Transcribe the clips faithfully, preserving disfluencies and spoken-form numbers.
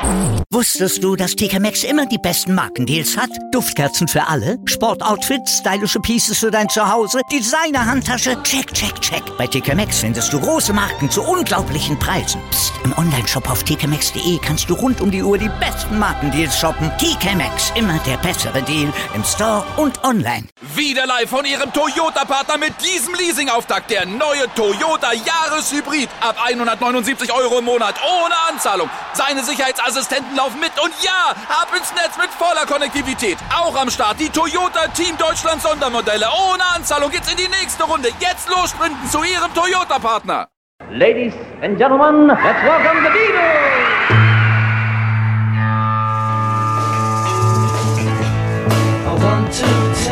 Wusstest du, dass T K Maxx immer die besten Markendeals hat? Duftkerzen für alle, Sportoutfits, stylische Pieces für dein Zuhause, Designer-Handtasche, check, check, check. Bei T K Maxx findest du große Marken zu unglaublichen Preisen. Psst. Im Onlineshop auf t k maxx punkt d e kannst du rund um die Uhr die besten Markendeals shoppen. T K Maxx, immer der bessere Deal im Store und online. Wieder live von Ihrem Toyota-Partner mit diesem Leasing-Auftakt. Der neue Toyota Jahreshybrid. Ab hundertneunundsiebzig Euro im Monat. Ohne Anzahlung. Seine Sicherheitsassistenten laufen mit. Und ja, ab ins Netz mit voller Konnektivität. Auch am Start die Toyota Team Deutschland Sondermodelle. Ohne Anzahlung geht's in die nächste Runde. Jetzt los sprinten zu Ihrem Toyota-Partner. Ladies and gentlemen, let's welcome the Beatles! I want to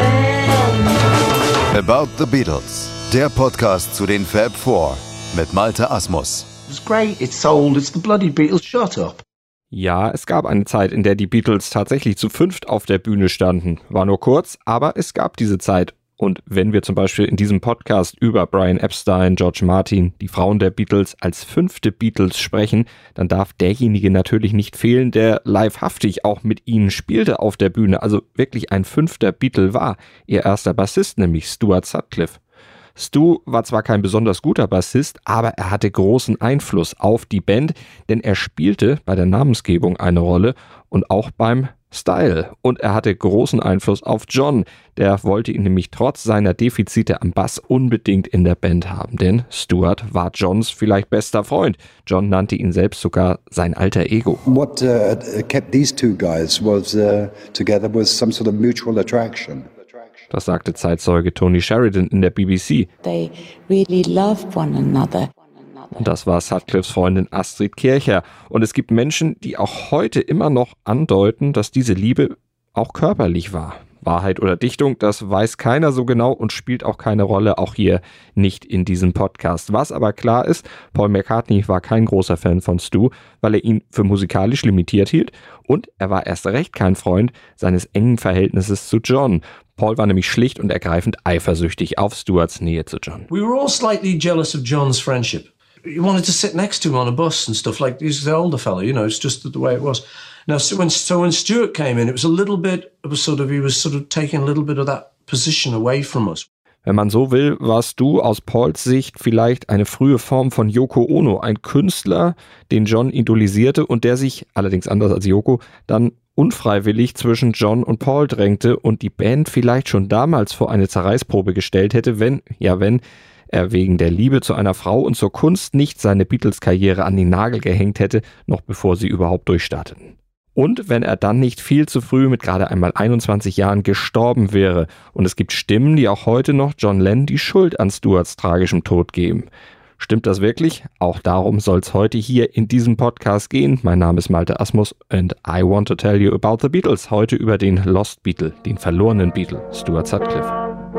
tell you About the Beatles, der Podcast zu den Fab Four mit Malte Asmus. It's great, it's sold, it's the bloody Beatles, shut up. Ja, es gab eine Zeit, in der die Beatles tatsächlich zu fünft auf der Bühne standen. War nur kurz, aber es gab diese Zeit. Und wenn wir zum Beispiel in diesem Podcast über Brian Epstein, George Martin, die Frauen der Beatles als fünfte Beatles sprechen, dann darf derjenige natürlich nicht fehlen, der livehaftig auch mit ihnen spielte auf der Bühne, also wirklich ein fünfter Beatle war. Ihr erster Bassist, nämlich Stuart Sutcliffe. Stu war zwar kein besonders guter Bassist, aber er hatte großen Einfluss auf die Band, denn er spielte bei der Namensgebung eine Rolle und auch beim Style. Und er hatte großen Einfluss auf John. Der wollte ihn nämlich trotz seiner Defizite am Bass unbedingt in der Band haben, denn Stuart war Johns vielleicht bester Freund. John nannte ihn selbst sogar sein alter Ego. What uh, kept these two guys was uh, together was some sort of mutual attraction. Das sagte Zeitzeuge Tony Sheridan in der B B C. They really loved one another. Und das war Sutcliffes Freundin Astrid Kircher. Und es gibt Menschen, die auch heute immer noch andeuten, dass diese Liebe auch körperlich war. Wahrheit oder Dichtung, das weiß keiner so genau und spielt auch keine Rolle, auch hier nicht in diesem Podcast. Was aber klar ist, Paul McCartney war kein großer Fan von Stu, weil er ihn für musikalisch limitiert hielt und er war erst recht kein Freund seines engen Verhältnisses zu John. Paul war nämlich schlicht und ergreifend eifersüchtig auf Stuarts Nähe zu John. We were all slightly jealous of John's friendship. You wanted to sit next to him on a bus and stuff, like he's the older fella, you know, it's just the way it was. Now, so when, so when Stuart came in, it was a little bit, it was sort of, he was sort of taking a little bit of that position away from us. Wenn man so will, warst du aus Pauls Sicht vielleicht eine frühe Form von Yoko Ono, ein Künstler, den John idolisierte und der sich, allerdings anders als Yoko, dann unfreiwillig zwischen John und Paul drängte und die Band vielleicht schon damals vor eine Zerreißprobe gestellt hätte, wenn, ja wenn, er wegen der Liebe zu einer Frau und zur Kunst nicht seine Beatles-Karriere an den Nagel gehängt hätte, noch bevor sie überhaupt durchstarteten. Und wenn er dann nicht viel zu früh mit gerade einmal einundzwanzig Jahren gestorben wäre. Und es gibt Stimmen, die auch heute noch John Lennon die Schuld an Stuarts tragischem Tod geben. Stimmt das wirklich? Auch darum soll es heute hier in diesem Podcast gehen. Mein Name ist Malte Asmus and I want to tell you about the Beatles. Heute über den Lost Beatle, den verlorenen Beatle, Stuart Sutcliffe.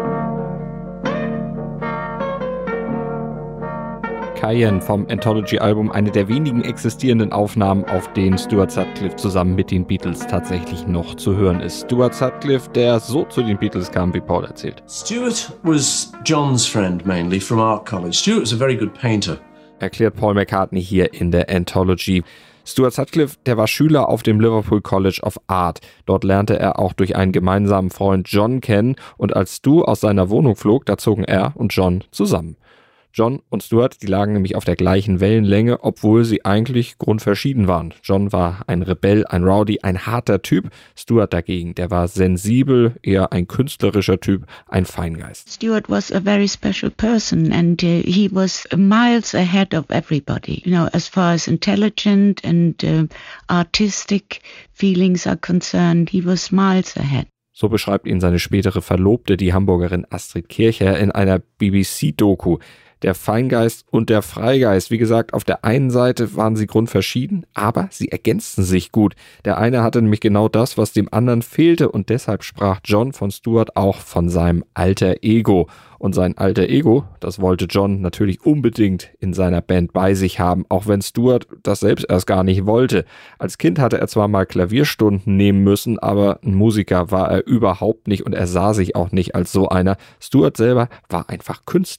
Cayenne vom Anthology-Album, eine der wenigen existierenden Aufnahmen, auf denen Stuart Sutcliffe zusammen mit den Beatles tatsächlich noch zu hören ist. Stuart Sutcliffe, der so zu den Beatles kam, wie Paul erzählt. Stuart was John's friend mainly from art college. Stuart was a very good painter. Erklärt Paul McCartney hier in der Anthology. Stuart Sutcliffe, der war Schüler auf dem Liverpool College of Art. Dort lernte er auch durch einen gemeinsamen Freund John kennen und als Stu aus seiner Wohnung flog, da zogen er und John zusammen. John und Stuart, die lagen nämlich auf der gleichen Wellenlänge, obwohl sie eigentlich grundverschieden waren. John war ein Rebell, ein Rowdy, ein harter Typ. Stuart dagegen, der war sensibel, eher ein künstlerischer Typ, ein Feingeist. Stuart was a very special person and uh, he was miles ahead of everybody. You know, as far as intelligent and uh, artistic feelings are concerned, he was miles ahead. So beschreibt ihn seine spätere Verlobte, die Hamburgerin Astrid Kircher, in einer B B C-Doku. Der Feingeist und der Freigeist. Wie gesagt, auf der einen Seite waren sie grundverschieden, aber sie ergänzten sich gut. Der eine hatte nämlich genau das, was dem anderen fehlte und deshalb sprach John von Stuart auch von seinem alter Ego. Und sein alter Ego, das wollte John natürlich unbedingt in seiner Band bei sich haben, auch wenn Stuart das selbst erst gar nicht wollte. Als Kind hatte er zwar mal Klavierstunden nehmen müssen, aber ein Musiker war er überhaupt nicht und er sah sich auch nicht als so einer. Stuart selber war einfach Künstler.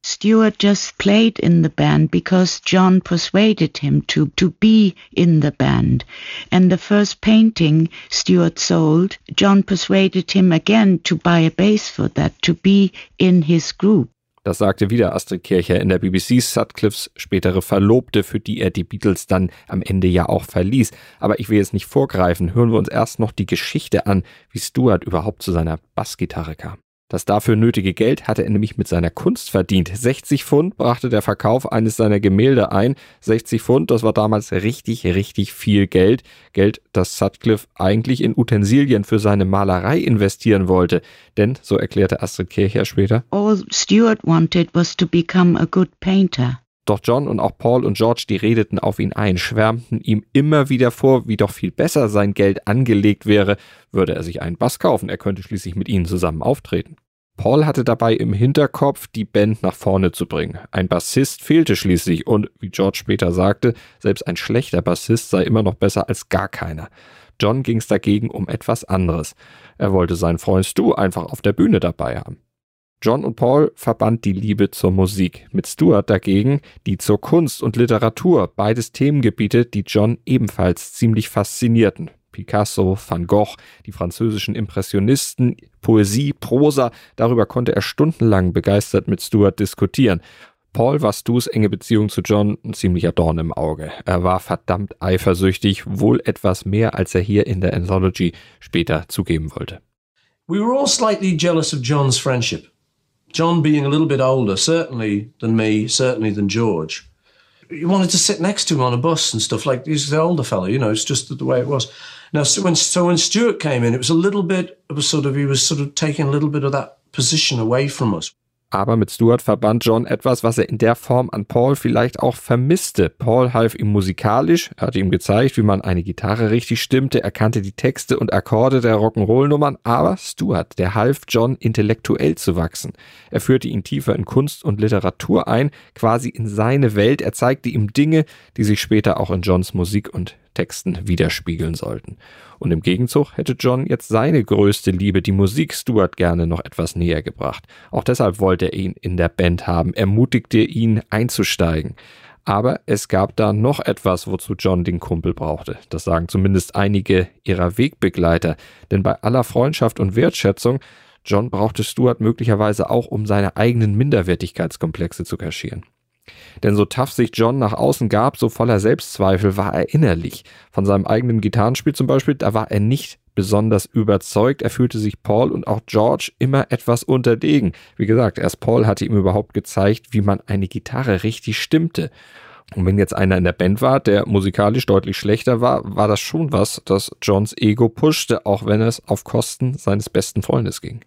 Stewart just played in the band because John persuaded him to, to be in the band. And the first painting Stewart sold, John persuaded him again to buy a bass for that, to be in his group. Das sagte wieder Astrid Kirchherr in der B B C, Sutcliffes spätere Verlobte, für die er die Beatles dann am Ende ja auch verließ. Aber ich will jetzt nicht vorgreifen, hören wir uns erst noch die Geschichte an, wie Stewart überhaupt zu seiner Bassgitarre kam. Das dafür nötige Geld hatte er nämlich mit seiner Kunst verdient. sechzig Pfund brachte der Verkauf eines seiner Gemälde ein. sechzig Pfund, das war damals richtig, richtig viel Geld. Geld, das Sutcliffe eigentlich in Utensilien für seine Malerei investieren wollte. Denn, so erklärte Astrid Kirchherr später, all Stewart wanted was to become a good painter. Doch John und auch Paul und George, die redeten auf ihn ein, schwärmten ihm immer wieder vor, wie doch viel besser sein Geld angelegt wäre, würde er sich einen Bass kaufen, er könnte schließlich mit ihnen zusammen auftreten. Paul hatte dabei im Hinterkopf, die Band nach vorne zu bringen. Ein Bassist fehlte schließlich und, wie George später sagte, selbst ein schlechter Bassist sei immer noch besser als gar keiner. John ging es dagegen um etwas anderes. Er wollte seinen Freund Stu einfach auf der Bühne dabei haben. John und Paul verband die Liebe zur Musik, mit Stewart dagegen die zur Kunst und Literatur, beides Themengebiete, die John ebenfalls ziemlich faszinierten. Picasso, Van Gogh, die französischen Impressionisten, Poesie, Prosa, darüber konnte er stundenlang begeistert mit Stewart diskutieren. Paul war Stus enge Beziehung zu John ein ziemlicher Dorn im Auge. Er war verdammt eifersüchtig, wohl etwas mehr, als er hier in der Anthology später zugeben wollte. We were all slightly jealous of John's friendship. John being a little bit older, certainly than me, certainly than George. You wanted to sit next to him on a bus and stuff, like he's the older fella, you know, it's just the way it was. Now, so when, so when Stewart came in, it was a little bit of a sort of, he was sort of taking a little bit of that position away from us. Aber mit Stewart verband John etwas, was er in der Form an Paul vielleicht auch vermisste. Paul half ihm musikalisch, er hatte ihm gezeigt, wie man eine Gitarre richtig stimmte, er kannte die Texte und Akkorde der Rock'n'Roll-Nummern, aber Stewart, der half John intellektuell zu wachsen. Er führte ihn tiefer in Kunst und Literatur ein, quasi in seine Welt, er zeigte ihm Dinge, die sich später auch in Johns Musik und Texten widerspiegeln sollten. Und im Gegenzug hätte John jetzt seine größte Liebe, die Musik, Stewart gerne noch etwas näher gebracht. Auch deshalb wollte er ihn in der Band haben, ermutigte ihn einzusteigen. Aber es gab da noch etwas, wozu John den Kumpel brauchte. Das sagen zumindest einige ihrer Wegbegleiter. Denn bei aller Freundschaft und Wertschätzung, John brauchte Stewart möglicherweise auch, um seine eigenen Minderwertigkeitskomplexe zu kaschieren. Denn so tough sich John nach außen gab, so voller Selbstzweifel war er innerlich. Von seinem eigenen Gitarrenspiel zum Beispiel, da war er nicht besonders überzeugt. Er fühlte sich Paul und auch George immer etwas unterlegen. Wie gesagt, erst Paul hatte ihm überhaupt gezeigt, wie man eine Gitarre richtig stimmte. Und wenn jetzt einer in der Band war, der musikalisch deutlich schlechter war, war das schon was, das Johns Ego pushte, auch wenn es auf Kosten seines besten Freundes ging.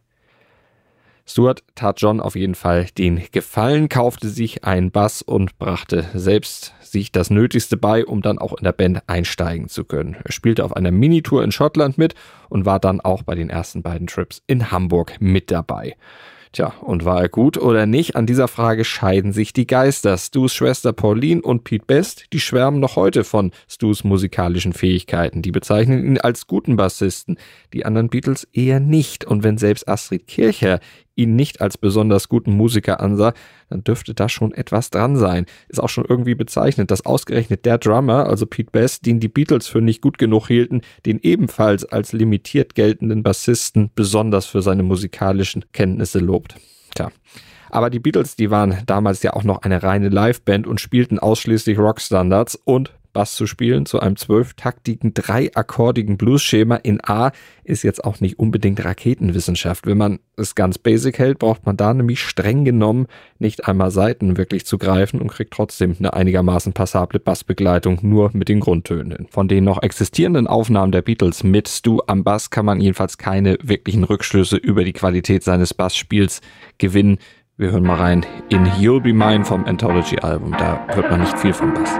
Stewart tat John auf jeden Fall den Gefallen, kaufte sich einen Bass und brachte selbst sich das Nötigste bei, um dann auch in der Band einsteigen zu können. Er spielte auf einer Minitour in Schottland mit und war dann auch bei den ersten beiden Trips in Hamburg mit dabei. Tja, und war er gut oder nicht? An dieser Frage scheiden sich die Geister. Stus Schwester Pauline und Pete Best, die schwärmen noch heute von Stus musikalischen Fähigkeiten. Die bezeichnen ihn als guten Bassisten, die anderen Beatles eher nicht. Und wenn selbst Astrid Kirchherr ihn nicht als besonders guten Musiker ansah, dann dürfte da schon etwas dran sein. Ist auch schon irgendwie bezeichnend, dass ausgerechnet der Drummer, also Pete Best, den die Beatles für nicht gut genug hielten, den ebenfalls als limitiert geltenden Bassisten besonders für seine musikalischen Kenntnisse lobt. Tja. Aber die Beatles, die waren damals ja auch noch eine reine Liveband und spielten ausschließlich Rockstandards, und Bass zu spielen zu einem zwölftaktigen, dreiakkordigen Blues-Schema in A ist jetzt auch nicht unbedingt Raketenwissenschaft. Wenn man es ganz basic hält, braucht man da nämlich streng genommen nicht einmal Saiten wirklich zu greifen und kriegt trotzdem eine einigermaßen passable Bassbegleitung nur mit den Grundtönen. Von den noch existierenden Aufnahmen der Beatles mit Stu am Bass kann man jedenfalls keine wirklichen Rückschlüsse über die Qualität seines Bassspiels gewinnen. Wir hören mal rein in You'll Be Mine vom Anthology-Album. Da hört man nicht viel vom Bass.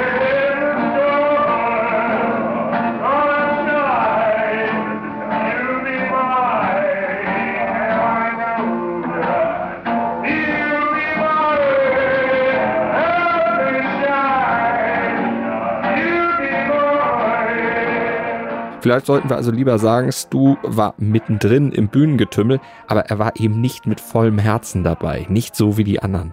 Vielleicht sollten wir also lieber sagen, Stu war mittendrin im Bühnengetümmel, aber er war eben nicht mit vollem Herzen dabei, nicht so wie die anderen.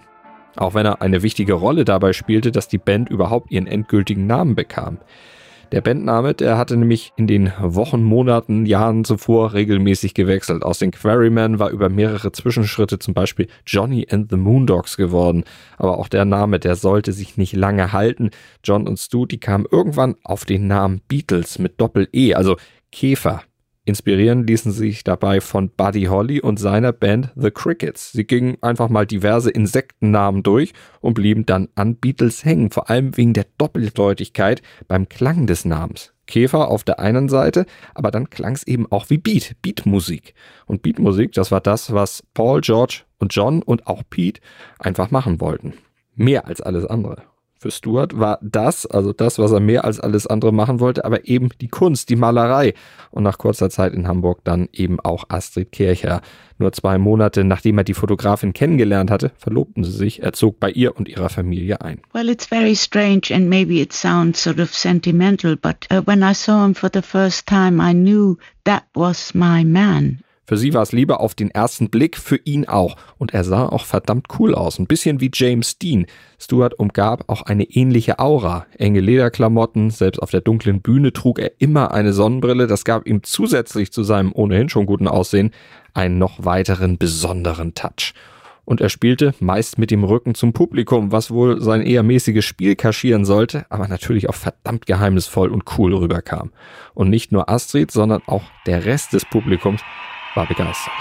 Auch wenn er eine wichtige Rolle dabei spielte, dass die Band überhaupt ihren endgültigen Namen bekam. Der Bandname, der hatte nämlich in den Wochen, Monaten, Jahren zuvor regelmäßig gewechselt. Aus den Quarrymen war über mehrere Zwischenschritte zum Beispiel Johnny and the Moondogs geworden. Aber auch der Name, der sollte sich nicht lange halten. John und Stu, die kamen irgendwann auf den Namen Beatles mit Doppel-E, also Käfer. Inspirieren ließen sie sich dabei von Buddy Holly und seiner Band The Crickets. Sie gingen einfach mal diverse Insektennamen durch und blieben dann an Beatles hängen, vor allem wegen der Doppeldeutigkeit beim Klang des Namens. Käfer auf der einen Seite, aber dann klang es eben auch wie Beat, Beatmusik. Und Beatmusik, das war das, was Paul, George und John und auch Pete einfach machen wollten. Mehr als alles andere. Für Stuart war das, also das, was er mehr als alles andere machen wollte, aber eben die Kunst, die Malerei. Und nach kurzer Zeit in Hamburg dann eben auch Astrid Kirchherr. Nur zwei Monate, nachdem er die Fotografin kennengelernt hatte, verlobten sie sich. Er zog bei ihr und ihrer Familie ein. Well, it's very strange and maybe it sounds sort of sentimental, but uh, when I saw him for the first time, I knew that was my man. Für sie war es Liebe auf den ersten Blick, für ihn auch. Und er sah auch verdammt cool aus, ein bisschen wie James Dean. Stuart umgab auch eine ähnliche Aura. Enge Lederklamotten, selbst auf der dunklen Bühne trug er immer eine Sonnenbrille. Das gab ihm zusätzlich zu seinem ohnehin schon guten Aussehen einen noch weiteren besonderen Touch. Und er spielte meist mit dem Rücken zum Publikum, was wohl sein eher mäßiges Spiel kaschieren sollte, aber natürlich auch verdammt geheimnisvoll und cool rüberkam. Und nicht nur Astrid, sondern auch der Rest des Publikums war begeistert.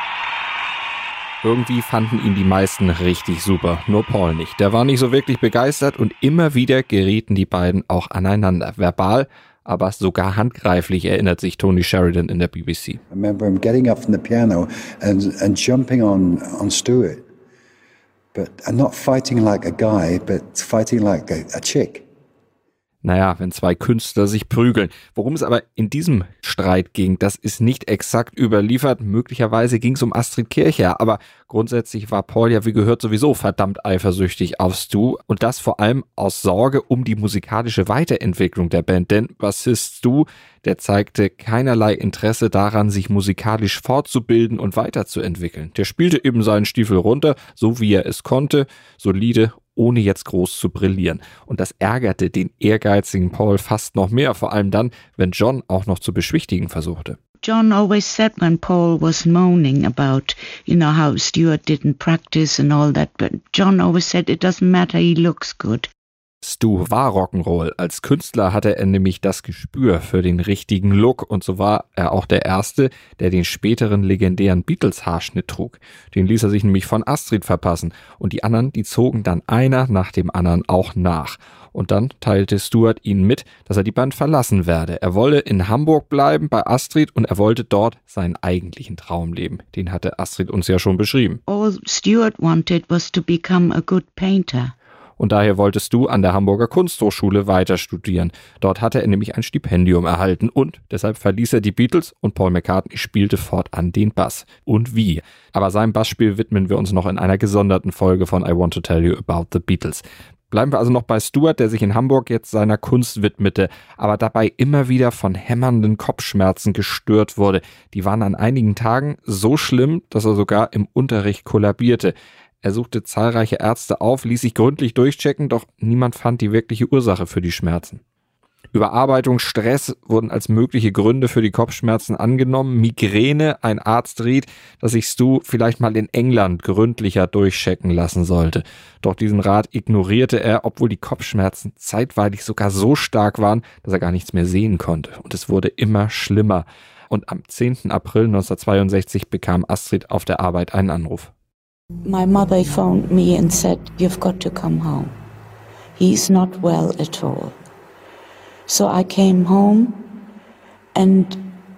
Irgendwie fanden ihn die meisten richtig super, nur Paul nicht. Der war nicht so wirklich begeistert und immer wieder gerieten die beiden auch aneinander. Verbal, aber sogar handgreiflich, erinnert sich Tony Sheridan in der B B C. I remember him getting up from the piano and, and jumping on, on Stuart. But and not fighting like a guy, but fighting like a, a chick. Naja, wenn zwei Künstler sich prügeln. Worum es aber in diesem Streit ging, das ist nicht exakt überliefert. Möglicherweise ging es um Astrid Kirchherr, aber grundsätzlich war Paul ja wie gehört sowieso verdammt eifersüchtig auf Stu und das vor allem aus Sorge um die musikalische Weiterentwicklung der Band. Denn Bassist Stu, der zeigte keinerlei Interesse daran, sich musikalisch fortzubilden und weiterzuentwickeln. Der spielte eben seinen Stiefel runter, so wie er es konnte, solide, ohne jetzt groß zu brillieren. Und das ärgerte den ehrgeizigen Paul fast noch mehr, vor allem dann, wenn John auch noch zu beschwichtigen versuchte. John always said when Paul was moaning about, you know, how Stuart didn't practice and all that, but John always said it doesn't matter, he looks good. Stu war Rock'n'Roll. Als Künstler hatte er nämlich das Gespür für den richtigen Look und so war er auch der Erste, der den späteren legendären Beatles-Haarschnitt trug. Den ließ er sich nämlich von Astrid verpassen und die anderen, die zogen dann einer nach dem anderen auch nach. Und dann teilte Stuart ihnen mit, dass er die Band verlassen werde. Er wolle in Hamburg bleiben bei Astrid und er wollte dort seinen eigentlichen Traum leben. Den hatte Astrid uns ja schon beschrieben. All Stuart wanted was to become a good painter. Und daher wolltest du an der Hamburger Kunsthochschule weiter studieren. Dort hatte er nämlich ein Stipendium erhalten und deshalb verließ er die Beatles und Paul McCartney spielte fortan den Bass. Und wie? Aber seinem Bassspiel widmen wir uns noch in einer gesonderten Folge von I Want to Tell You About the Beatles. Bleiben wir also noch bei Stuart, der sich in Hamburg jetzt seiner Kunst widmete, aber dabei immer wieder von hämmernden Kopfschmerzen gestört wurde. Die waren an einigen Tagen so schlimm, dass er sogar im Unterricht kollabierte. Er suchte zahlreiche Ärzte auf, ließ sich gründlich durchchecken, doch niemand fand die wirkliche Ursache für die Schmerzen. Überarbeitung, Stress wurden als mögliche Gründe für die Kopfschmerzen angenommen. Migräne, ein Arzt riet, dass sich Stu vielleicht mal in England gründlicher durchchecken lassen sollte. Doch diesen Rat ignorierte er, obwohl die Kopfschmerzen zeitweilig sogar so stark waren, dass er gar nichts mehr sehen konnte. Und es wurde immer schlimmer. Und am zehnten April neunzehnhundertzweiundsechzig bekam Astrid auf der Arbeit einen Anruf. My mother phoned me and said, "You've got to come home. He's not well at all." So I came home and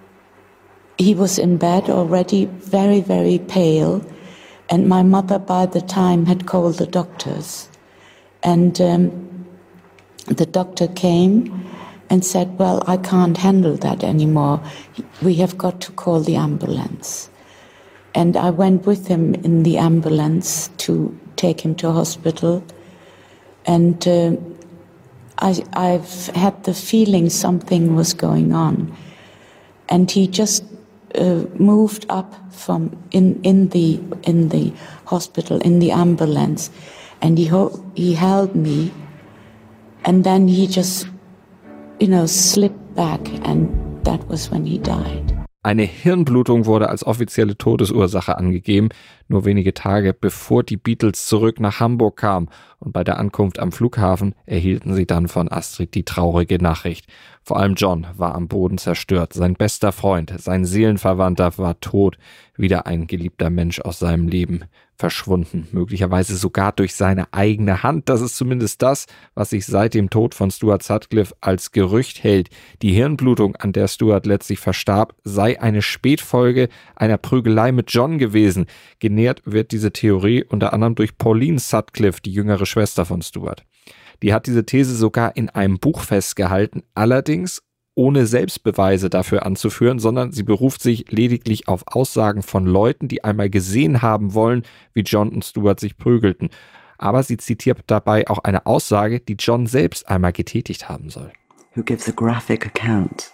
he was in bed already, very, very pale. And my mother by the time had called the doctors. And um, the doctor came and said, "Well, I can't handle that anymore. We have got to call the ambulance." And I went with him in the ambulance to take him to hospital. And uh, I, I've had the feeling something was going on. And he just uh, moved up from in, in the in the hospital, in the ambulance. and he ho- he held me, and then he just, you know, slipped back, and that was when he died. Eine Hirnblutung wurde als offizielle Todesursache angegeben, nur wenige Tage bevor die Beatles zurück nach Hamburg kamen. Und bei der Ankunft am Flughafen erhielten sie dann von Astrid die traurige Nachricht. Vor allem John war am Boden zerstört. Sein bester Freund, sein Seelenverwandter war tot. Wieder ein geliebter Mensch aus seinem Leben verschwunden. Möglicherweise sogar durch seine eigene Hand. Das ist zumindest das, was sich seit dem Tod von Stuart Sutcliffe als Gerücht hält. Die Hirnblutung, an der Stuart letztlich verstarb, sei eine Spätfolge einer Prügelei mit John gewesen. Genährt wird diese Theorie unter anderem durch Pauline Sutcliffe, die jüngere Schwester von Stuart. Die hat diese These sogar in einem Buch festgehalten, allerdings ohne Selbstbeweise dafür anzuführen, sondern sie beruft sich lediglich auf Aussagen von Leuten, die einmal gesehen haben wollen, wie John und Stuart sich prügelten. Aber sie zitiert dabei auch eine Aussage, die John selbst einmal getätigt haben soll. Who gives a graphic account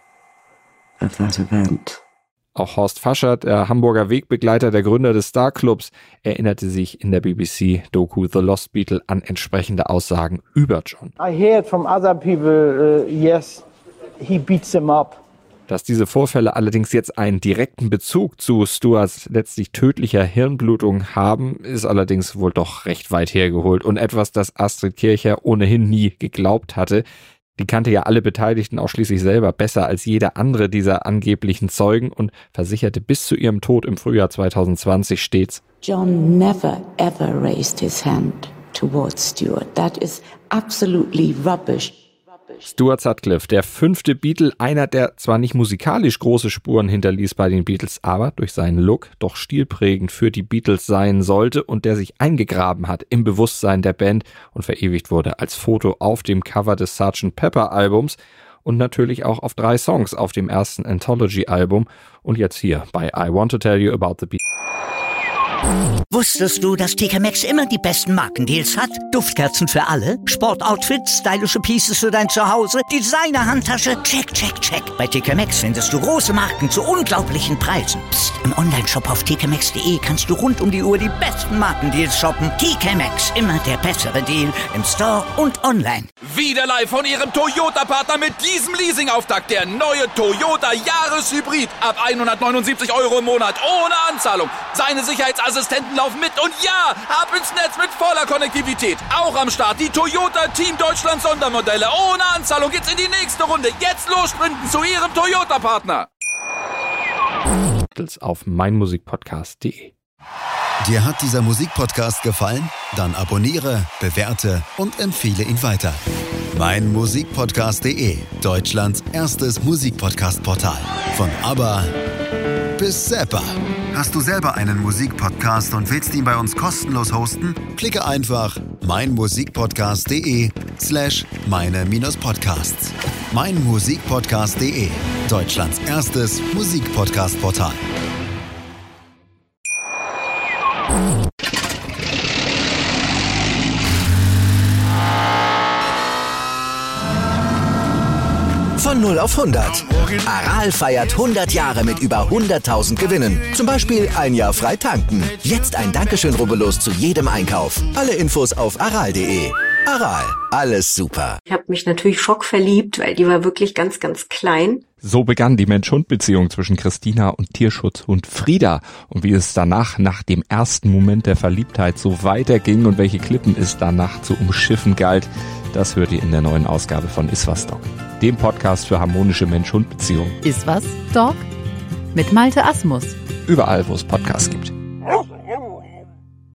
of that event? Auch Horst Fascher, der Hamburger Wegbegleiter, der Gründer des Star Clubs, erinnerte sich in der B B C-Doku The Lost Beatle an entsprechende Aussagen über John. I hear from other people, uh, yes, he beats them up. Dass diese Vorfälle allerdings jetzt einen direkten Bezug zu Stuarts letztlich tödlicher Hirnblutung haben, ist allerdings wohl doch recht weit hergeholt und etwas, das Astrid Kircher ohnehin nie geglaubt hatte. Die kannte ja alle Beteiligten auch schließlich selber besser als jeder andere dieser angeblichen Zeugen und versicherte bis zu ihrem Tod im Frühjahr zwanzig zwanzig stets: John never ever raised his hand towards Stuart. That is absolutely rubbish. Stuart Sutcliffe, der fünfte Beatle, einer, der zwar nicht musikalisch große Spuren hinterließ bei den Beatles, aber durch seinen Look doch stilprägend für die Beatles sein sollte und der sich eingegraben hat im Bewusstsein der Band und verewigt wurde als Foto auf dem Cover des Sergeant Pepper Albums und natürlich auch auf drei Songs auf dem ersten Anthology-Album und jetzt hier bei I Want to Tell You About the Beatles. Wusstest du, dass T K Maxx immer die besten Markendeals hat? Duftkerzen für alle, Sportoutfits, stylische Pieces für dein Zuhause, Designer-Handtasche, check, check, check. Bei T K Maxx findest du große Marken zu unglaublichen Preisen. Psst. Im Onlineshop auf t k maxx punkt d e kannst du rund um die Uhr die besten Markendeals shoppen. T K Maxx, immer der bessere Deal im Store und online. Wieder live von ihrem Toyota-Partner mit diesem Leasing-Auftakt. Der neue Toyota Jahreshybrid. Ab hundertneunundsiebzig Euro im Monat ohne Anzahlung. Seine Sicherheitsassistenten laufen mit und ja, ab ins Netz mit voller Konnektivität. Auch am Start die Toyota Team Deutschland Sondermodelle. Ohne Anzahlung geht's in die nächste Runde. Jetzt los sprinten zu ihrem Toyota-Partner. Auf meinmusikpodcast punkt de. Dir hat dieser Musikpodcast gefallen? Dann abonniere, bewerte und empfehle ihn weiter. meinmusikpodcast punkt de, Deutschlands erstes Musikpodcast-Portal. Von ABBA bis Zappa. Hast du selber einen Musikpodcast und willst ihn bei uns kostenlos hosten? Klicke einfach meinmusikpodcast punkt de slash meine-podcasts. meinmusikpodcast punkt de, Deutschlands erstes Musikpodcast-Portal. Von null auf hundert. Aral feiert hundert Jahre mit über hunderttausend Gewinnen. Zum Beispiel ein Jahr frei tanken. Jetzt ein Dankeschön, rubbellos zu jedem Einkauf. Alle Infos auf aral punkt de. Aral, alles super. Ich habe mich natürlich schockverliebt, weil die war wirklich ganz, ganz klein. So begann die Mensch-Hund-Beziehung zwischen Christina und Tierschutzhund Frieda. Und wie es danach, nach dem ersten Moment der Verliebtheit, so weiterging und welche Klippen es danach zu umschiffen galt, das hört ihr in der neuen Ausgabe von Iswas Dog, dem Podcast für harmonische Mensch-Hund-Beziehungen. Iswas Dog mit Malte Asmus. Überall, wo es Podcasts gibt.